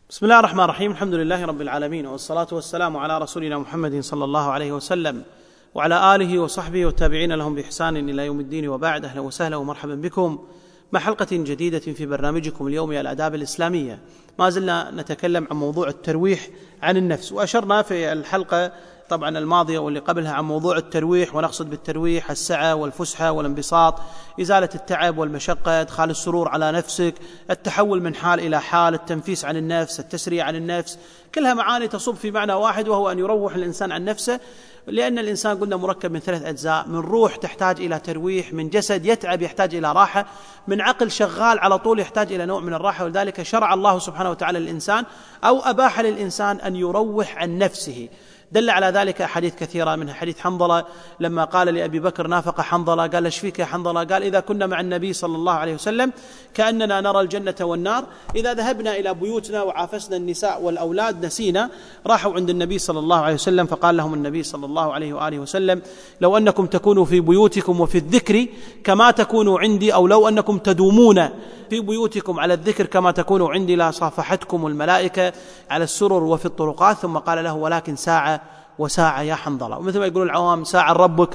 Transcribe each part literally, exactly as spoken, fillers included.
بسم الله الرحمن الرحيم. الحمد لله رب العالمين، والصلاة والسلام على رسولنا محمد صلى الله عليه وسلم وعلى آله وصحبه والتابعين لهم بإحسان إلى يوم الدين، وبعد. أهلا وسهلا ومرحبا بكم مع حلقة جديدة في برنامجكم اليومي الآداب الإسلامية. ما زلنا نتكلم عن موضوع الترويح عن النفس، وأشرنا في الحلقة طبعا الماضية واللي قبلها عن موضوع الترويح، ونقصد بالترويح السعة والفسحة والانبساط، إزالة التعب والمشقة، إدخال السرور على نفسك، التحول من حال إلى حال، التنفيس عن النفس، التسريع عن النفس، كلها معاني تصب في معنى واحد، وهو أن يروح الإنسان عن نفسه. لأن الإنسان قلنا مركب من ثلاث أجزاء: من روح تحتاج إلى ترويح، من جسد يتعب يحتاج إلى راحة، من عقل شغال على طول يحتاج إلى نوع من الراحة. ولذلك شرع الله سبحانه وتعالى للإنسان أو أباح للإنسان أن يروح عن نفسه. دل على ذلك أحاديث كثيرة، منها حديث حنظلة لما قال لأبي بكر: نافق حنظلة. قال: ايش فيك يا حنظلة؟ قال: إذا كنا مع النبي صلى الله عليه وسلم كأننا نرى الجنة والنار، إذا ذهبنا إلى بيوتنا وعافسنا النساء والأولاد نسينا. راحوا عند النبي صلى الله عليه وسلم، فقال لهم النبي صلى الله عليه وآله وسلم: لو أنكم تكونوا في بيوتكم وفي الذكر كما تكونوا عندي، أو لو أنكم تدومون في بيوتكم على الذكر كما تكونوا عندي، لا صافحتكم الملائكة على السرر وفي الطرقات. ثم قال له: ولكن ساعة وساعة يا حنظلة. ومثل ما يقول العوام: ساعة ربك،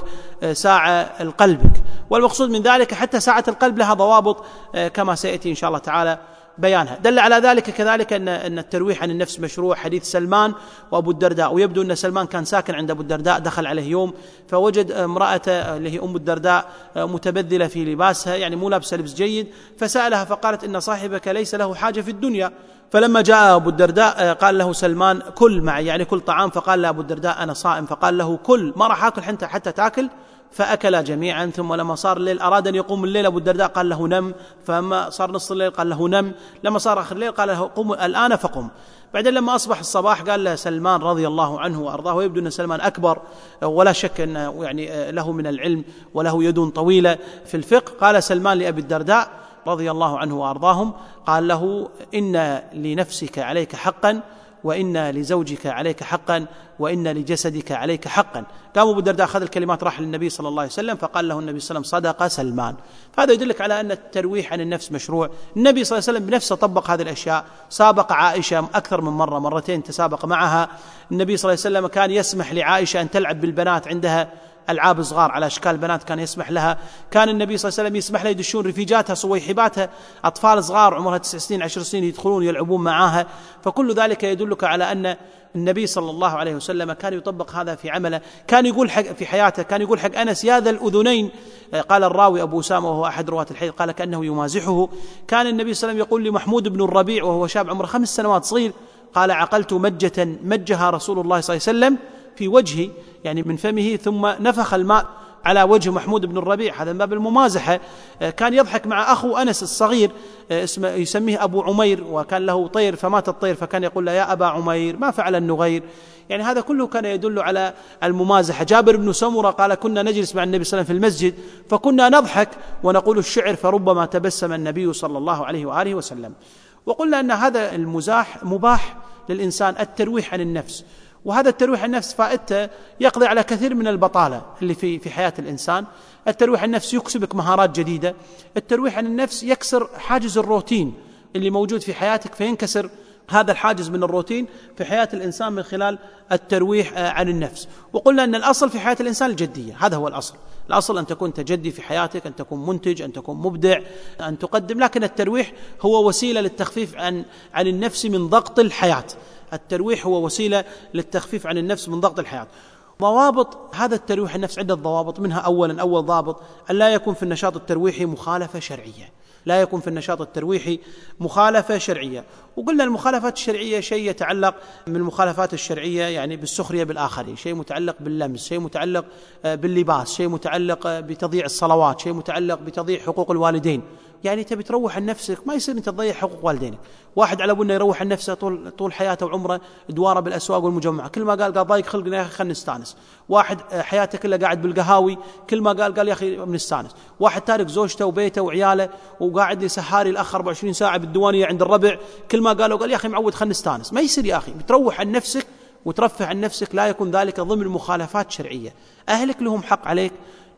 ساعة لقلبك. والمقصود من ذلك حتى ساعة القلب لها ضوابط كما سيأتي إن شاء الله تعالى بيانها. دل على ذلك كذلك أن أن الترويح عن النفس مشروع. حديث سلمان وأبو الدرداء، ويبدو أن سلمان كان ساكن عند أبو الدرداء، دخل عليه يوم فوجد امرأته اللي هي أم الدرداء متبذلة في لباسها، يعني مو لابسة لبس جيد، فسألها فقالت: إن صاحبك ليس له حاجة في الدنيا. فلما جاء أبو الدرداء قال له سلمان: كل معي، يعني كل طعام. فقال له أبو الدرداء: أنا صائم. فقال له: كل، ما راح أكل حتى حتى تأكل. فأكلا جميعا. ثم لما صار الليل أراد أن يقوم الليل، أبو الدرداء قال له: نم. فلما صار نص الليل قال له: نم. لما صار آخر الليل قال له: قم الآن. فقم. بعدين لما أصبح الصباح قال له سلمان رضي الله عنه وأرضاه، ويبدو أن سلمان أكبر ولا شك أن يعني له من العلم وله يد طويلة في الفقه، قال سلمان لأبي الدرداء رضي الله عنه وأرضاهم، قال له: إن لنفسك عليك حقا، وإن لزوجك عليك حقا، وإن لجسدك عليك حقا. قام أبو الدرداء أخذ الكلمات، راح للنبي صلى الله عليه وسلم، فقال له النبي صلى الله عليه وسلم: صدق سلمان. فهذا يدلك على أن الترويح عن النفس مشروع. النبي صلى الله عليه وسلم بنفسه طبق هذه الأشياء، سابق عائشة أكثر من مرة، مرتين تسابق معها. النبي صلى الله عليه وسلم كان يسمح لعائشة أن تلعب بالبنات، عندها ألعاب صغار على أشكال بنات كان يسمح لها. كان النبي صلى الله عليه وسلم يسمح لها يدشون رفيجاتها صويحباتها، أطفال صغار عمرها تسع سنين عشر سنين، يدخلون يلعبون معها. فكل ذلك يدلك على أن النبي صلى الله عليه وسلم كان يطبق هذا في عمله. كان يقول حق في حياته، كان يقول حق أنس: يا ذا الأذنين. قال الراوي أبو أسامة وهو أحد رواة الحديث، قال كأنه يمازحه. كان النبي صلى الله عليه وسلم يقول لمحمود بن الربيع وهو شاب عمره خمس سنوات صغير، قال: عقلت مجة مجها رسول الله صلى الله عليه وسلم في وجهه، يعني من فمه، ثم نفخ الماء على وجه محمود بن الربيع. هذا من باب الممازحة. كان يضحك مع أخو أنس الصغير اسمه يسميه أبو عمير، وكان له طير فمات الطير، فكان يقول له: يا أبا عمير ما فعل النغير. يعني هذا كله كان يدل على الممازحة. جابر بن سمرة قال: كنا نجلس مع النبي صلى الله عليه وسلم في المسجد، فكنا نضحك ونقول الشعر، فربما تبسم النبي صلى الله عليه وآله وسلم. وقلنا أن هذا المزاح مباح للإنسان، الترويح عن النفس. وهذا الترويح عن النفس فائدته يقضي على كثير من البطالة اللي في في حياة الإنسان. الترويح عن النفس يكسبك مهارات جديدة. الترويح عن النفس يكسر حاجز الروتين اللي موجود في حياتك، فينكسر هذا الحاجز من الروتين في حياة الإنسان من خلال الترويح عن النفس. وقلنا أن الأصل في حياة الإنسان الجدية، هذا هو الأصل. الأصل أن تكون تجدي في حياتك، أن تكون منتج، أن تكون مبدع، أن تقدم. لكن الترويح هو وسيلة للتخفيف عن عن النفس من ضغط الحياة. الترويح هو وسيلة للتخفيف عن النفس من ضغط الحياة. ضوابط هذا الترويح النفس عدة ضوابط، منها أولا أول ضابط أن لا يكون في النشاط الترويحي مخالفة شرعية. لا يكون في النشاط الترويحي مخالفة شرعية. وقلنا المخالفات الشرعية شيء يتعلق من المخالفات الشرعية يعني بالسخرية بالآخرين، شيء متعلق باللمس، شيء متعلق باللباس، شيء متعلق بتضييع الصلوات، شيء متعلق بتضييع حقوق الوالدين. يعني تبي تروح عن نفسك، ما يصير أنت تضيع حقوق والدينك. واحد على أبونا يروح عن نفسه طول طول حياته وعمره دواره بالأسواق والمجمعة، كل ما قال قال ضايق خلقنا يا أخي خلنا نستانس. واحد حياته كلها قاعد بالقهاوي، كل ما قال قال يا أخي بنستانس. واحد تارك زوجته وبيته وعياله وقاعد يسهاري الأخ أربعة وعشرين ساعة بالديوانية عند الربع، كل ما قالوا قال يا أخي معود خلنا نستانس. ما يصير يا أخي، بتروح عن نفسك وترفع عن نفسك، لا يكون ذلك ضمن مخالفات شرعية. أهلك لهم حق عليك،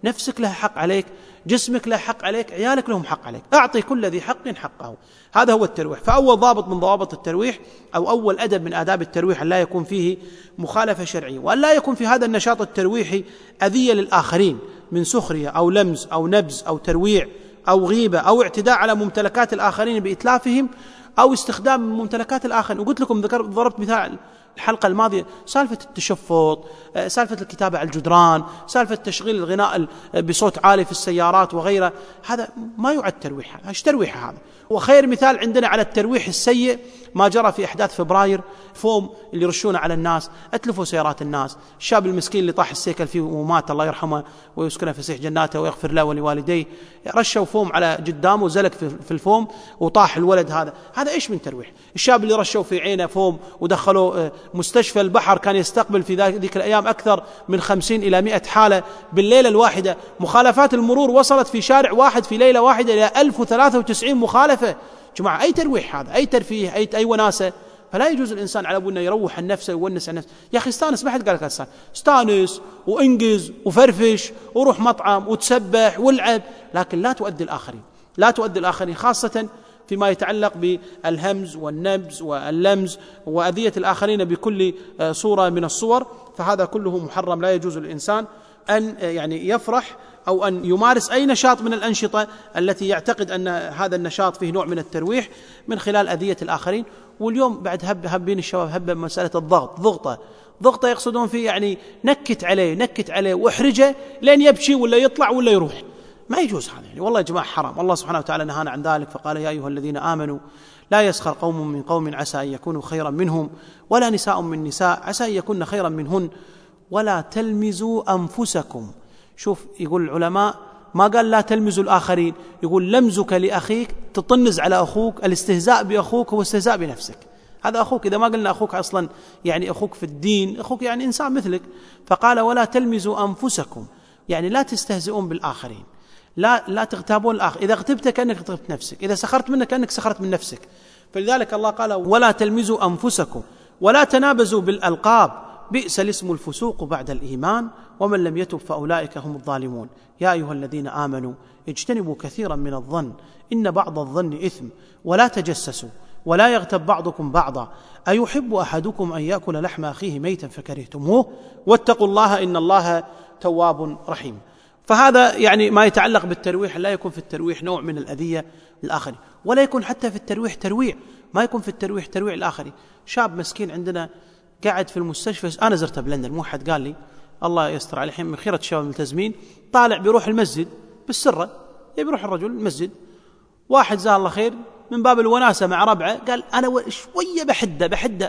نفسك لها حق عليك، جسمك له حق عليك، عيالك لهم حق عليك. أعطي كل ذي حق حقه. هذا هو الترويح. فأول ضابط من ضوابط الترويح أو أول أدب من آداب الترويح أن لا يكون فيه مخالفة شرعية، وأن لا يكون في هذا النشاط الترويحي أذية للآخرين من سخرية أو لمز أو نبز أو ترويع أو غيبة أو اعتداء على ممتلكات الآخرين بإتلافهم أو استخدام ممتلكات الآخرين. وقلت لكم ذكرت ضربت مثال الحلقة الماضية، سالفة التشفط، سالفة الكتابة على الجدران، سالفة تشغيل الغناء بصوت عالي في السيارات وغيره، هذا ما يعد ترويح. ايش ترويح هذا؟ وخير مثال عندنا على الترويح السيء ما جرى في أحداث فبراير، فوم اللي يرشونه على الناس، أتلفوا سيارات الناس، الشاب المسكين اللي طاح السيكل فيه ومات الله يرحمه ويسكنه فسيح جناته ويغفر له ولوالديه، رشوا فوم على قدامه وزلق في الفوم وطاح الولد. هذا هذا إيش من ترويح؟ الشاب اللي رشوا في عينه فوم ودخلوا مستشفى البحر كان يستقبل في ذيك الأيام أكثر من خمسين إلى مئة حالة بالليلة الواحدة. مخالفات المرور وصلت في شارع واحد في ليلة واحدة إلى ألف وثلاثة وتسعين مخالفة. جماعة أي ترويح هذا؟ أي ترفيه؟ أي أي وناسة؟ فلا يجوز الإنسان على أنه يروح عن نفسه ويونس عن نفسه. يا أخي استانس، ما حد قال لك استانس، استانس وانجز وفرفش وروح مطعم وتسبح والعب، لكن لا تؤدي الآخرين، لا تؤدي الآخرين، خاصة فيما يتعلق بالهمز والنبز واللمز وأذية الآخرين بكل صورة من الصور. فهذا كله محرم. لا يجوز للإنسان أن يعني يفرح أو أن يمارس أي نشاط من الأنشطة التي يعتقد أن هذا النشاط فيه نوع من الترويح من خلال أذية الآخرين. واليوم بعد هب هبين الشباب هب مسألة الضغط، ضغطة ضغطة يقصدون فيه يعني نكت عليه نكت عليه واحرجه لين يبكي ولا يطلع ولا يروح. ما يجوز هذا يعني، والله يا جماعة حرام. الله سبحانه وتعالى نهانا عن ذلك فقال يا أيها الذين آمنوا لا يسخر قوم من قوم عسى أن يكونوا خيرا منهم ولا نساء من نساء عسى أن يكون خيرا منهن ولا تلمزوا أنفسكم. شوف يقول العلماء ما قال لا تلمزوا الآخرين، يقول لمزك لأخيك، تطنز على أخوك، الاستهزاء بأخوك هو استهزاء بنفسك. هذا أخوك، إذا ما قلنا أخوك أصلا يعني أخوك في الدين، أخوك يعني إنسان مثلك. فقال ولا تلمزوا أنفسكم، يعني لا تستهزئون بالآخرين، لا لا تغتابون الآخر. إذا اغتبت كأنك اغتبت نفسك، إذا سخرت منك كأنك سخرت من نفسك. فلذلك الله قال ولا تلمزوا أنفسكم ولا تنابزوا بالألقاب بئس الاسم الفسوق بعد الإيمان ومن لم يتب فأولئك هم الظالمون. يا أيها الذين آمنوا اجتنبوا كثيرا من الظن إن بعض الظن إثم ولا تجسسوا ولا يغتب بعضكم بعضا أيحب أحدكم أن يأكل لحم أخيه ميتا فكرهتموه واتقوا الله إن الله تواب رحيم. فهذا يعني ما يتعلق بالترويح. لا يكون في الترويح نوع من الأذية للآخرين، ولا يكون حتى في الترويح ترويع، ما يكون في الترويح ترويع الآخرين. شاب مسكين عندنا قاعد في المستشفى، أنا زرته بلندن، مو حد قال لي، الله يستر عليه، من خيرة الشباب الملتزمين، طالع بيروح المسجد بالسرة، يبي يروح الرجل المسجد، واحد جزاه الله خير من باب الوناسة مع ربعه قال أنا شوية بحده بحده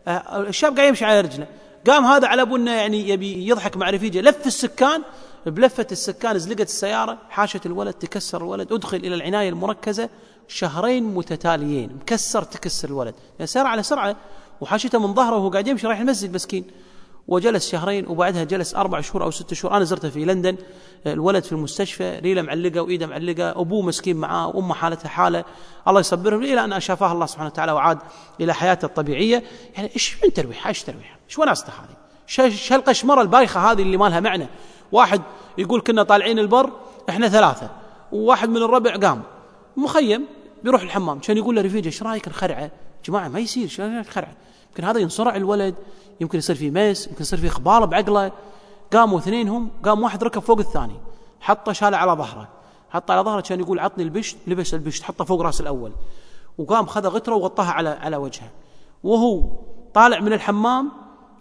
الشاب قاعد يمشي على رجله، قام هذا على أبونا يعني يبي يضحك مع رفيجه، لف السكان، بلفة السكان زلقت السيارة، حاشة الولد، تكسر الولد، أدخل إلى العناية المركزة، شهرين متتاليين مكسر تكسر الولد، يعني سار على سرعة وحاشته من ظهره وهو قاعد يمشي رايح المسجد مسكين، وجلس شهرين وبعدها جلس أربع شهور أو ست شهور. أنا زرته في لندن، الولد في المستشفى، ريله معلقة وإيده معلقة، أبوه مسكين معاه وأمه حالتها حالة، الله يصبرهم إلى أن أشافاه الله سبحانه وتعالى وعاد إلى حياته الطبيعية. يعني إيش من ترويح؟ إيش ترويح؟ إيش وناسته هذه؟ إيش هالقشمرة البايخة هذه اللي ما لها معنى؟ واحد يقول كنا طالعين البر إحنا ثلاثة، وواحد من الربع قام مخيم بيروح الحمام، كان يقول له رفيجه إيش رأيك نخرعه؟ جماعة ما يصير، شو نخرعه؟ يمكن هذا ينصرع الولد، يمكن يصير فيه ميس، يمكن يصير فيه خبال بعقله. قاموا اثنينهم، قام واحد ركب فوق الثاني، حطه شاله على ظهره، حطه على ظهره، كان يقول عطني البشت، لبس البشت حطه فوق راس الأول، وقام خذ غتره وغطاها على على وجهه، وهو طالع من الحمام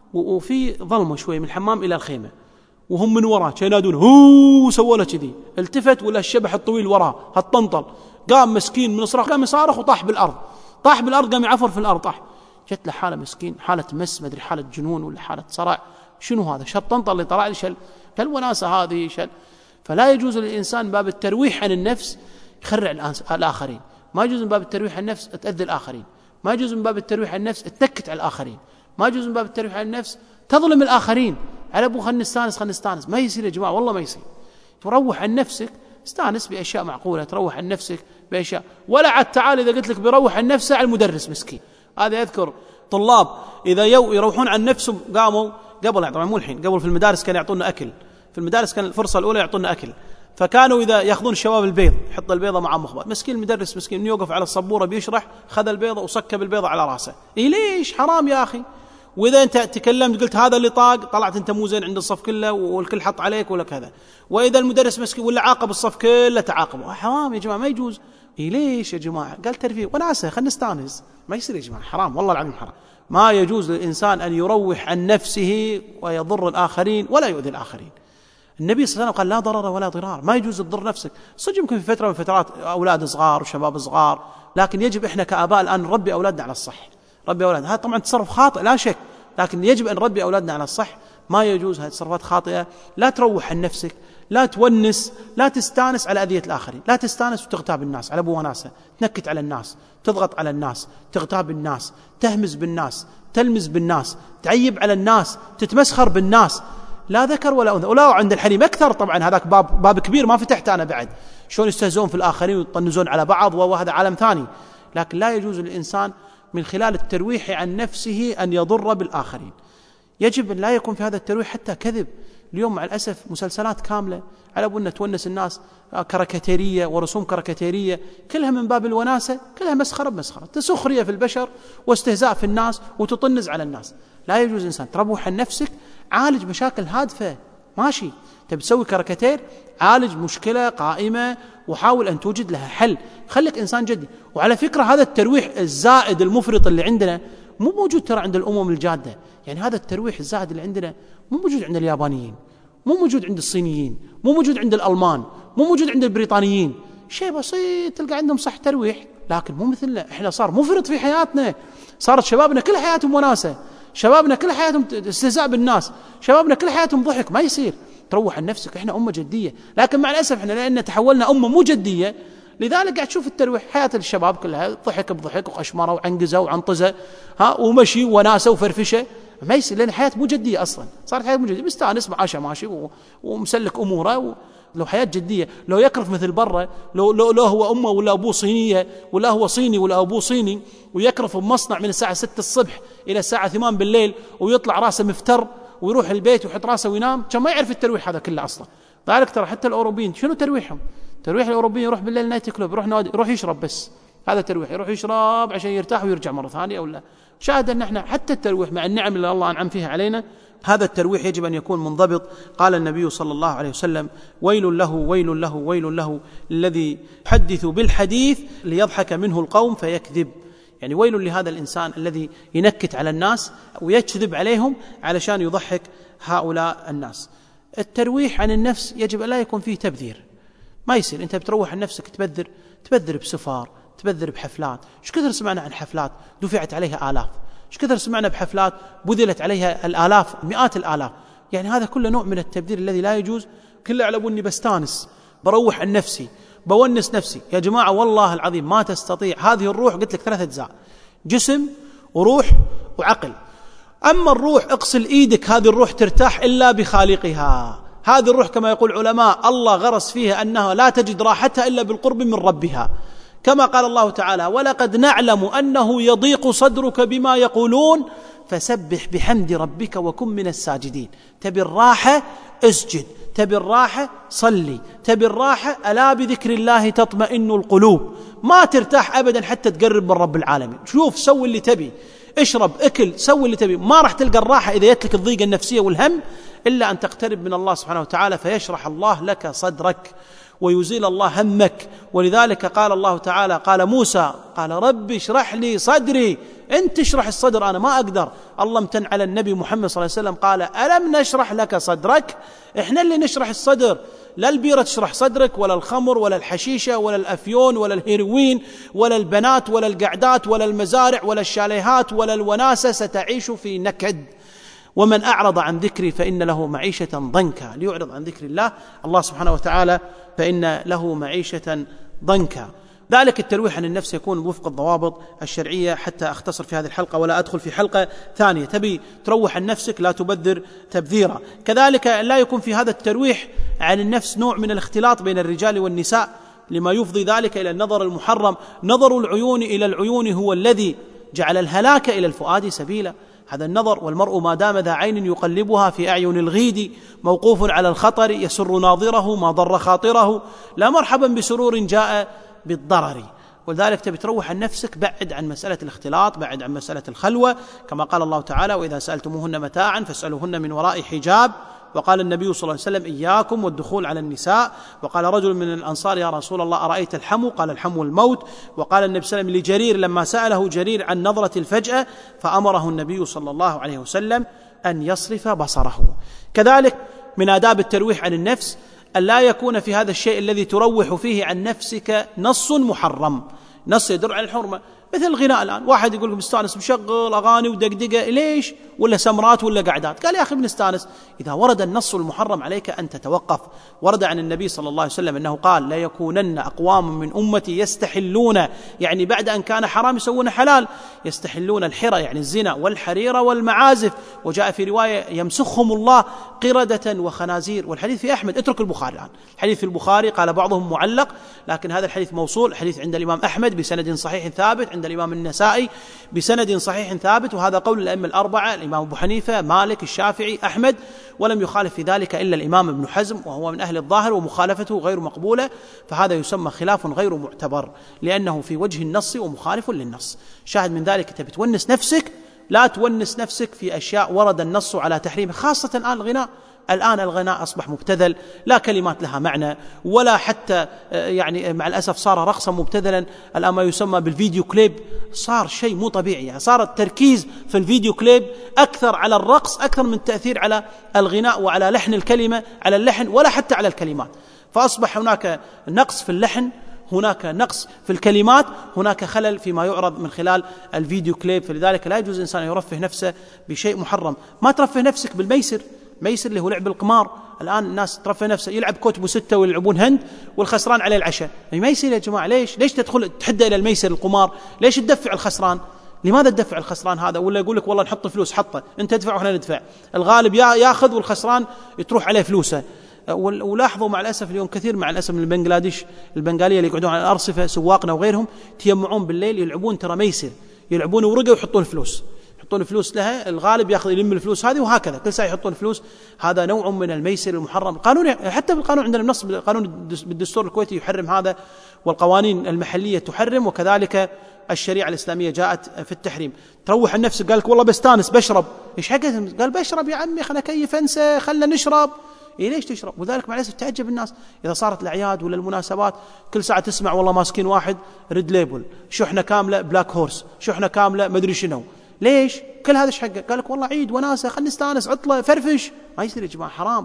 وفي ظلمه شوي من الحمام إلى الخيمة، وهم من وراه كانوا ينادون هو، سووا له كذي، التفت ولا الشبح الطويل وراه هالطنطل، قام مسكين من الصراخ قام يصارخ وطاح بالأرض، طاح بالأرض، قام يعفر في الأرض، طاح. جت له حالة مسكين، حالة مس، ما أدري حالة جنون ولا حالة صرع، شنو هذا؟ شل طنطل اللي طلع لي، شل كالوناسة هذه شل. فلا يجوز للإنسان باب الترويح عن النفس يخرع الآخرين، ما يجوز من باب الترويح عن النفس تأذي الآخرين، ما يجوز من باب الترويح عن النفس تنكت على الآخرين، ما يجوز من باب الترويح عن النفس تظلم الآخرين على أبو خلنا نستانس خلنا نستانس. ما يصير يا جماعة، والله ما يصير. تروح عن نفسك، استانس بأشياء معقولة، تروح عن نفسك بأشياء، ولا عاد تعال إذا قلت لك بيروح عن نفسه على المدرس مسكين. هذا يذكر طلاب إذا يو يروحون عن نفسهم، قاموا قبل طبعا مو الحين، قبل في المدارس كانوا يعطونا أكل في في المدارس كان الفرصة الأولى يعطونا أكل، فكانوا إذا يأخذون الشباب البيض يحط البيضة مع مخبر، مسكين المدرس مسكين يوقف على الصبورة بيشرح، خذ البيضة وسكب البيضة على رأسه. إيه ليش؟ حرام يا أخي. وإذا أنت تكلمت قلت هذا اللي طاق، طلعت أنت مو زين عند الصف كله والكل حط عليك ولا كذا. وإذا المدرس مسكين ولا عاقب الصف كله تعاقبه، حرام يا جماعة ما يجوز. إيه ليش يا جماعة؟ قال ترفيه وناسة، خلينا نستانس. ما يصير يا جماعة، حرام والله العظيم حرام. ما يجوز للإنسان أن يروح عن نفسه ويضر الآخرين ولا يؤذي الآخرين. النبي صلى الله عليه وسلم قال لا ضرر ولا ضرار، ما يجوز تضر نفسك. صدق يمكن في فترة من فترات أولاد صغار وشباب صغار، لكن يجب إحنا كآباء الآن نربي أولادنا على الصح. ربي أولادنا، هذا طبعا تصرف خاطئ لا شك، لكن يجب أن نربي أولادنا على الصح. ما يجوز هذه تصرفات خاطئة. لا تروح عن نفسك، لا تونس، لا تستانس على أذية الآخرين، لا تستانس وتغتاب الناس على أبو وناسة، تنكت على الناس، تضغط على الناس، تغتاب الناس، تهمز بالناس، تلمز بالناس، تعيب على الناس، تتمسخر بالناس. لا ذكر ولا أنثى. ولا عند الحليم أكثر طبعا، هذاك باب باب كبير ما فتحت أنا بعد، شلون يستهزئون في الآخرين ويطنزون على بعض، وهذا عالم ثاني. لكن لا يجوز للإنسان من خلال الترويح عن نفسه أن يضر بالآخرين. يجب أن لا يكون في هذا الترويح حتى كذب. اليوم مع الأسف مسلسلات كاملة على أبونا تونس الناس، كاريكاتيرية ورسوم كاريكاتيرية، كلها من باب الوناسة، كلها مسخرة بمسخرة، تسخرية في البشر واستهزاء في الناس وتطنز على الناس. لا يجوز إنسان تروح عن نفسك، عالج مشاكل هادفة ماشي. تبي تسوي كاريكاتير، عالج مشكلة قائمة وحاول أن توجد لها حل، خليك إنسان جدي. وعلى فكرة هذا الترويح الزائد المفرط اللي عندنا مو موجود ترى عند الأمم الجادة. يعني هذا الترويح الزائد اللي عندنا مو موجود عند اليابانيين، مو موجود عند الصينيين، مو موجود عند الألمان، مو موجود عند البريطانيين. شيء بسيط تلقى عندهم صح ترويح، لكن مو مثلنا. احنا صار مفرط في حياتنا، صارت شبابنا كل حياتهم وناسة، شبابنا كل حياتهم استهزاء بالناس، شبابنا كل حياتهم ضحك. ما يصير تروح عن نفسك. احنا أمة جدية، لكن مع الأسف احنا لأن تحولنا أمة مو جدية، لذلك قاعد تشوف الترويح حياة الشباب كلها ضحك بضحك وخشمرة وعنقزة وعنطزة ها ومشي وناسة وفرفشة. ما يصير لأن حياة مو جدية أصلا، صارت حياة مو جدية، بيستانس بعاشة ماشي ومسلك أموره و... لو حياة جدية، لو يكرف مثل برا، لو, لو, لو هو أمه ولا أبوه صينية، ولا هو صيني ولا أبوه صيني، ويكرف بمصنع من الساعة ستة الصبح إلى الساعة ثمان بالليل، ويطلع راسه مفتر ويروح البيت ويحط راسه وينام، كان ما يعرف الترويح هذا كله أصلا. ذلك ترى حتى الأوروبيين شنو ترويحهم؟ ترويح الأوروبيين يروح بالليل نايت كلوب، يروح نادي، يروح يشرب، بس هذا ترويح، يروح يشرب عشان يرتاح ويرجع مرة ثانية. ولا شاهد أن احنا حتى الترويح مع النعم اللي الله أنعم فيها علينا، هذا الترويح يجب أن يكون منضبط. قال النبي صلى الله عليه وسلم: ويل له ويل له ويل له الذي يحدث بالحديث ليضحك منه القوم فيكذب. يعني ويل لهذا الإنسان الذي ينكت على الناس ويكذب عليهم علشان يضحك هؤلاء الناس. الترويح عن النفس يجب أن لا يكون فيه تبذير. ما يصير أنت بتروح عن نفسك تبذر، تبذر بسفار، تبذر بحفلات. ايش كثر سمعنا عن حفلات دفعت عليها آلاف، ايش كثر سمعنا بحفلات بذلت عليها الآلاف، مئات الآلاف. يعني هذا كله نوع من التبذير الذي لا يجوز. كله على أني بستانس، بروح عن نفسي، بونس نفسي. يا جماعة والله العظيم ما تستطيع. هذه الروح قلت لك ثلاثة أجزاء: جسم وروح وعقل. أما الروح اغسل إيدك، هذه الروح ترتاح إلا بخالقها. هذه الروح كما يقول علماء الله غرس فيها أنها لا تجد راحتها إلا بالقرب من ربها، كما قال الله تعالى: ولقد نعلم أنه يضيق صدرك بما يقولون فسبح بحمد ربك وكن من الساجدين. تبي الراحة اسجد، تبي الراحة صلي، تبي الراحة ألا بذكر الله تطمئن القلوب. ما ترتاح أبدا حتى تقرب من رب العالمين. شوف سوي اللي تبي، اشرب اكل، سوي اللي تبي، ما راح تلقى الراحة إذا يتلك الضيقة النفسية والهم إلا أن تقترب من الله سبحانه وتعالى، فيشرح الله لك صدرك ويزيل الله همك. ولذلك قال الله تعالى، قال موسى قال: ربي اشرح لي صدري. انت اشرح الصدر، أنا ما أقدر. الله امتن على النبي محمد صلى الله عليه وسلم قال: ألم نشرح لك صدرك؟ احنا اللي نشرح الصدر، لا البيرة تشرح صدرك، ولا الخمر، ولا الحشيشة، ولا الأفيون، ولا الهيروين، ولا البنات، ولا القعدات، ولا المزارع، ولا الشاليهات، ولا الوناسة. ستعيش في نكد. ومن أعرض عن ذكري فإن له معيشة ضنكا. ليعرض عن ذكر الله الله سبحانه وتعالى فإن له معيشة ضنكا. ذلك الترويح عن النفس يكون وفق الضوابط الشرعية، حتى أختصر في هذه الحلقة ولا أدخل في حلقة ثانية. تبي تروح عن نفسك لا تبذر تبذيرا. كذلك لا يكون في هذا الترويح عن النفس نوع من الاختلاط بين الرجال والنساء، لما يفضي ذلك إلى النظر المحرم. نظر العيون إلى العيون هو الذي جعل الهلاك إلى الفؤاد سبيلا. هذا النظر، والمرء ما دام ذا عين يقلبها في أعين الغيد موقوف على الخطر يسر ناظره ما ضر خاطره لا مرحبا بسرور جاء بالضرر. ولذلك تبي تروح عن نفسك، بعد عن مسألة الاختلاط، بعد عن مسألة الخلوة، كما قال الله تعالى: وإذا سألتموهن متاعا فاسألوهن من وراء حجاب. وقال النبي صلى الله عليه وسلم: إياكم والدخول على النساء. وقال رجل من الأنصار: يا رسول الله أرأيت الحمو؟ قال: الحمو الموت. وقال النبي صلى الله عليه وسلم لجرير لما سأله جرير عن نظرة الفجأة، فأمره النبي صلى الله عليه وسلم أن يصرف بصره. كذلك من آداب الترويح عن النفس أن لا يكون في هذا الشيء الذي تروح فيه عن نفسك نص محرم، نص يدل على الحرمة، مثل الغناء. الآن واحد يقول لك بنستانس مشغل أغاني ودقدقة، ليش؟ ولا سمرات ولا قعدات. قال: يا أخي بنستانس. إذا ورد النص المحرم عليك أن تتوقف. ورد عن النبي صلى الله عليه وسلم أنه قال: لا يكونن أقوام من أمتي يستحلون، يعني بعد أن كان حرام يسوون حلال، يستحلون الحرى يعني الزنا والحرير والمعازف. وجاء في رواية: يمسخهم الله قردة وخنازير. والحديث في أحمد، اترك البخاري الآن، الحديث في البخاري قال بعضهم معلق، لكن هذا الحديث موصول، حديث عند الإمام أحمد بسند صحيح ثابت، عند الإمام النسائي بسند صحيح ثابت، وهذا قول الأئمة الأربعة: الإمام أبو حنيفة، مالك، الشافعي، أحمد، ولم يخالف في ذلك إلا الإمام ابن حزم، وهو من أهل الظاهر ومخالفته غير مقبولة، فهذا يسمى خلاف غير معتبر لأنه في وجه النص ومخالف للنص. شاهد من ذلك: تبي تونس نفسك، لا تونس نفسك في أشياء ورد النص على تحريمه، خاصة الآن الغناء. الآن الغناء أصبح مبتذل، لا كلمات لها معنى، ولا حتى يعني مع الأسف صار رقصا مبتذلا. الآن ما يسمى بالفيديو كليب صار شيء مو طبيعي، يعني صار التركيز في الفيديو كليب أكثر على الرقص أكثر من التأثير على الغناء وعلى لحن الكلمة، على اللحن ولا حتى على الكلمات. فأصبح هناك نقص في اللحن، هناك نقص في الكلمات، هناك خلل فيما يعرض من خلال الفيديو كليب. فلذلك لا يجوز الإنسان يرفه نفسه بشيء محرم. ما ترفه نفسك بالميسر، ميسر اللي هو لعب القمار. الآن الناس ترفه نفسه، يلعب كوتبو ستة ويلعبون هند والخسران عليه العشاء. ما يصير يا جماعة. ليش ليش تدخل تحدى إلى الميسر القمار؟ ليش تدفع الخسران؟ لماذا تدفع الخسران هذا؟ ولا يقول لك والله نحط فلوس، حطه أنت تدفع وإحنا ندفع، الغالب ياخذ والخسران تروح عليه فلوسه. ولاحظوا مع الأسف اليوم كثير مع الأسف من البنغلاديش البنغالية اللي يقعدون على الأرصفة، سواقنا وغيرهم، تيمعون بالليل يلعبون ترى ميسر، يلعبون ورقة ويحطون فلوس، يحطون فلوس لها، الغالب ياخذ يلم الفلوس هذه، وهكذا كل ساعة يحطون فلوس. هذا نوع من الميسر المحرم. القانون حتى بالقانون عندنا النص بالقانون بالدستور الكويتي يحرم هذا، والقوانين المحلية تحرم، وكذلك الشريعة الإسلامية جاءت في التحريم. تروح عن نفسك، قال لك والله بستانس بشرب، ايش حقه؟ قال بشرب يا عمي، خلنا كيف انسى، خلنا نشرب. إيه ليش تشرب؟ وذلك مع الأسف تعجب الناس إذا صارت الأعياد ولا المناسبات كل ساعة تسمع والله ماسكين واحد ريد ليبل، شحنة كاملة بلاك هورس، شحنة كاملة مدري شنو. ليش؟ كل هذا ايش حقه؟ قال لك والله عيد وناسة، خلنا نستانس، عطلة، فرفش. ما يصير يا جماعة، حرام.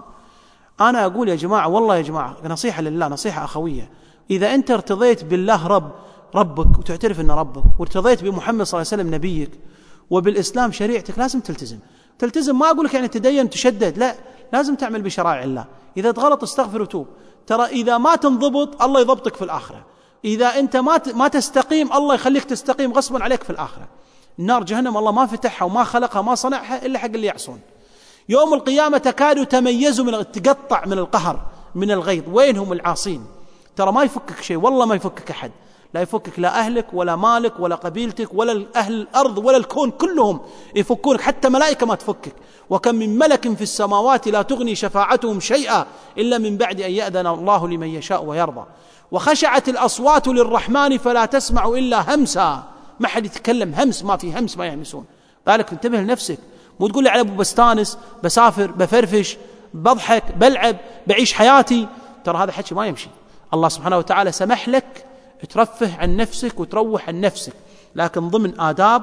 أنا أقول يا جماعة والله يا جماعة نصيحة لله، نصيحة أخوية، إذا أنت ارتضيت بالله رب ربك وتعترف أن ربك، وارتضيت بمحمد صلى الله عليه وسلم نبيك، وبالإسلام شريعتك، لازم تلتزم. تلتزم ما أقولك يعني تدين تشدد، لا، لازم تعمل بشرائع الله. إذا تغلط استغفر وتوب. ترى إذا ما تنضبط الله يضبطك في الآخرة، إذا أنت ما ما تستقيم الله يخليك تستقيم غصبا عليك في الآخرة. النار جهنم الله ما فتحها وما خلقها ما صنعها إلا حق اللي يعصون. يوم القيامة تكاد تميز من تقطع من القهر من الغيظ. وينهم العاصين؟ ترى ما يفكك شيء، والله ما يفكك أحد، لا يفكك لا أهلك ولا مالك ولا قبيلتك ولا أهل الأرض ولا الكون كلهم يفكونك، حتى ملائكة ما تفكك. وكم من ملك في السماوات لا تغني شفاعتهم شيئا إلا من بعد أن يأذن الله لمن يشاء ويرضى. وخشعت الأصوات للرحمن فلا تسمع إلا همسا، ما حد يتكلم، همس، ما في همس ما يهمسون. قالك انتبه لنفسك، مو تقول لي على أبو بستانس، بسافر، بفرفش، بضحك، بلعب، بعيش حياتي. ترى هذا حكي ما يمشي. الله سبحانه وتعالى سمح لك ترفه عن نفسك وتروح عن نفسك، لكن ضمن آداب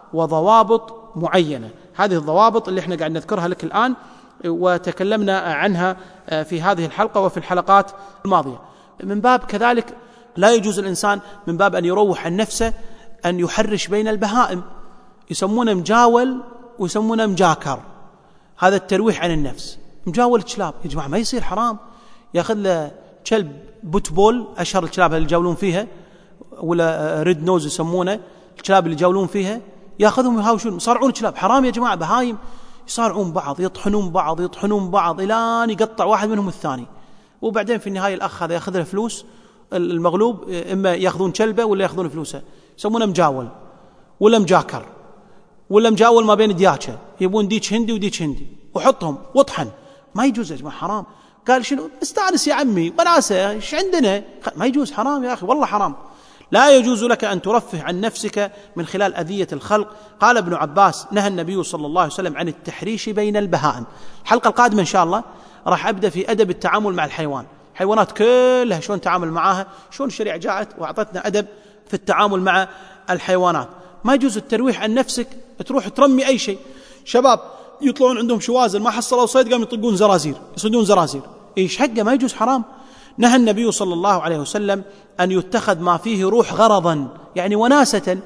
وضوابط معينة. هذه الضوابط اللي احنا قاعد نذكرها لك الآن وتكلمنا عنها في هذه الحلقة وفي الحلقات الماضية. من باب كذلك لا يجوز الإنسان من باب أن يروح عن نفسه أن يحرش بين البهائم، يسمونه مجاول ويسمونه مجاكر. هذا الترويح عن النفس. مجاول كلاب يا جماعة ما يصير، حرام. ياخذ له كلب بوتبول، أشهر الكلاب اللي يجولون فيها، ولا ريد نوز يسمونه الكلاب اللي يجولون فيها، ياخذهم يهاوشون، يصارعون الكلاب. حرام يا جماعة، بهايم يصارعون بعض، يطحنون بعض يطحنون بعض إلى أن يقطع واحد منهم الثاني. وبعدين في النهاية الأخ هذا ياخذ له فلوس، المغلوب إما ياخذون كلبه ولا ياخذون فلوسه. يسمونه مجاول ولا مجاكر. ولا مجاول ما بين دياكه، يبون ديك هندي وديك هندي وحطهم واطحن، ما يجوز يا جماعة، حرام. قال شنو استانس يا عمي وناسه ايش عندنا، ما يجوز، حرام يا أخي والله حرام. لا يجوز لك أن ترفه عن نفسك من خلال أذية الخلق. قال ابن عباس نهى النبي صلى الله عليه وسلم عن التحريش بين البهائم. الحلقة القادمة إن شاء الله راح أبدأ في أدب التعامل مع الحيوان، حيوانات كلها شلون تعامل معاها، شلون الشريعة جاءت وأعطتنا أدب في التعامل مع الحيوانات. ما يجوز الترويح عن نفسك تروح ترمي أي شيء. شباب يطلعون عندهم شوازن ما حصلوا صيد قاموا يطقون زرازير، يصيدون زرازير، ايش حقه، ما يجوز، حرام. نهى النبي صلى الله عليه وسلم أن يتخذ ما فيه روح غرضا، يعني وناسة.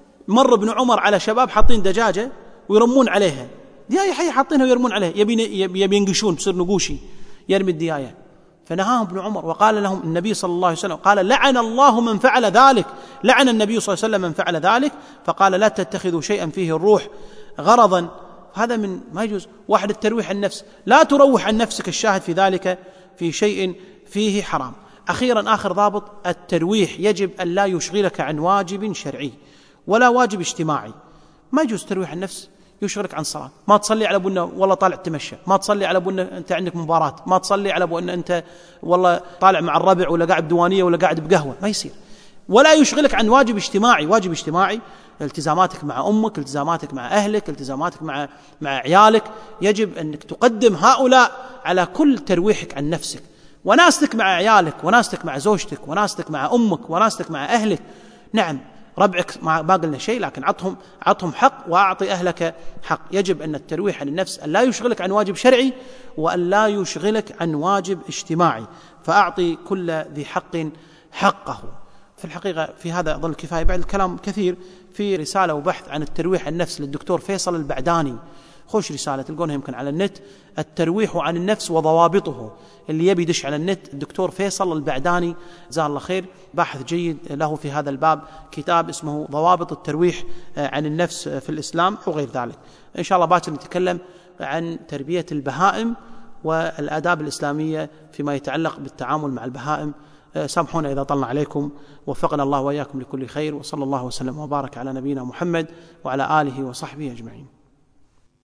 مر ابن عمر على شباب حاطين دجاجة ويرمون عليها، دياية حية حاطينها ويرمون عليها، يبي ينقشون بصير نقوشي يرمي الدياية. فنهاهم ابن عمر وقال لهم النبي صلى الله عليه وسلم، قال لعن الله من فعل ذلك، لعن النبي صلى الله عليه وسلم من فعل ذلك، فقال لا تتخذوا شيئا فيه الروح غرضا. هذا من ما يجوز. واحد الترويح عن النفس، لا تروح عن نفسك، الشاهد في ذلك في شيء فيه حرام. أخيرا آخر ضابط، الترويح يجب أن لا يشغلك عن واجب شرعي ولا واجب اجتماعي. ما يجوز ترويح النفس يشغلك عن صلاة، ما تصلي على بنا والله طالع تمشى، ما تصلي على بنا أنت عندك مباراة، ما تصلي على بنا أنت والله طالع مع الربع ولا قاعد بديوانية ولا قاعد بقهوة، ما يصير. ولا يشغلك عن واجب اجتماعي. واجب اجتماعي التزاماتك مع أمك، التزاماتك مع أهلك، التزاماتك مع مع عيالك، يجب أنك تقدم هؤلاء على كل ترويحك عن نفسك. وناستك مع عيالك، وناستك مع زوجتك، وناستك مع أمك، وناستك مع أهلك، نعم ربعك ما قلنا شيء، لكن عطهم عطهم حق وأعطي أهلك حق. يجب أن الترويح عن النفس أن لا يشغلك عن واجب شرعي وأن لا يشغلك عن واجب اجتماعي، فأعطي كل ذي حق حقه. في الحقيقة في هذا أظن كفاية، بعد الكلام كثير في رسالة وبحث عن الترويح عن النفس للدكتور فيصل البعداني، خوش رسالة تلقونها يمكن على النت، الترويح عن النفس وضوابطه. اللي يبي يدش على النت الدكتور فيصل البعداني جزاه الله خير، باحث جيد له في هذا الباب، كتاب اسمه ضوابط الترويح عن النفس في الإسلام وغير ذلك. إن شاء الله باكر نتكلم عن تربية البهائم والآداب الإسلامية فيما يتعلق بالتعامل مع البهائم. سامحونا إذا طلنا عليكم، وفقنا الله وإياكم لكل خير، وصلى الله وسلم وبارك على نبينا محمد وعلى آله وصحبه أجمعين.